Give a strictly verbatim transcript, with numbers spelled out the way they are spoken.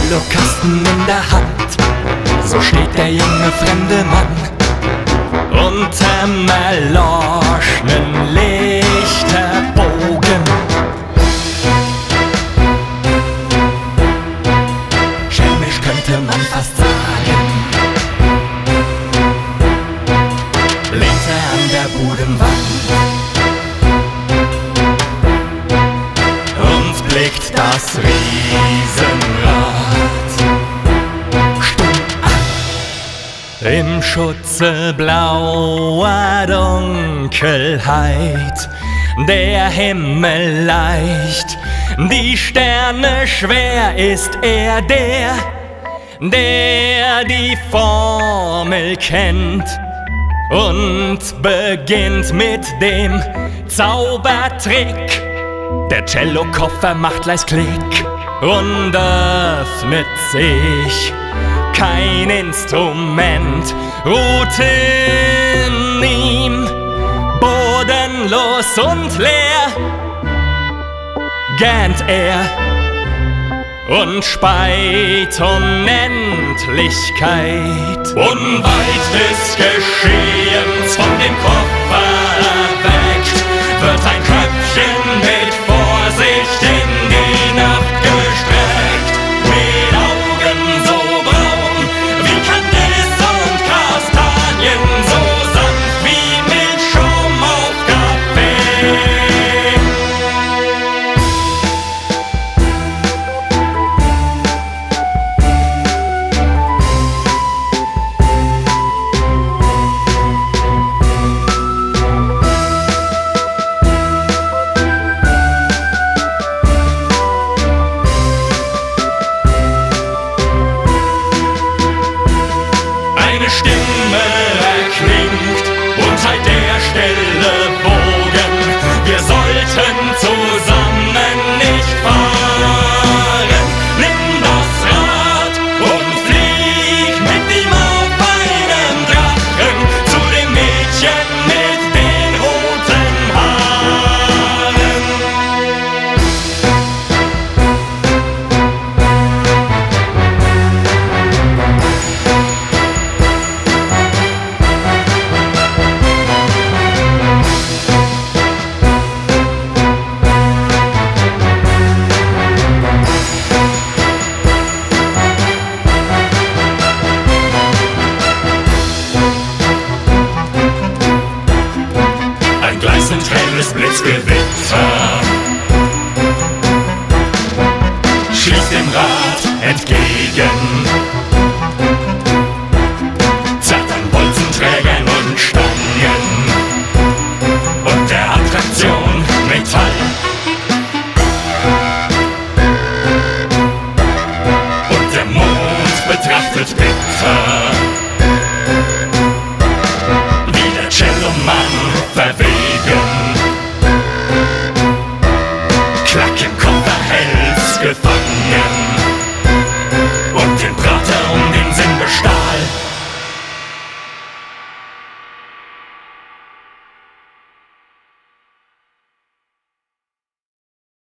Cellokasten in der Hand, so steht der junge fremde Mann unterm erloschnen Lichterbogen. Schelmisch könnte man fast sagen, lehnt er an der Budenwand und blickt das Riesenrad stumm an. Im Schutze blauer Dunkelheit, der Himmel leicht, die Sterne schwer, ist er der, der die Formel kennt und beginnt mit dem Zaubertrick. Der Cellokoffer macht leis Klick und öffnet sich. Kein Instrument ruht in ihm, bodenlos und leer gähnt er und speit Unendlichkeit. Unweit des Geschehens, von dem Koffer erweckt, wird ein Köpfchen mit Vorsicht in die Nacht gestreckt. Mit Augen so braun wie Kandis und Kastanien, so sanft wie Milchschaum auf Kaffee. Eine Stimme erklingt unter der Stelle Bogen. Wir sollten zusammen nicht fahren. Nimm das Rad und flieg mit ihm auf einem Drachen zu dem Mädchen mit den roten Haaren. Ein gleißend helles Blitzgewitter schießt dem Rad entgegen, zerrt an Bolzenträgern und Stangen und der Attraktion Metall. Und der Mond betrachtet bitter, wie der Cellomann verwegen. Klack im Koffer hält's gefangen.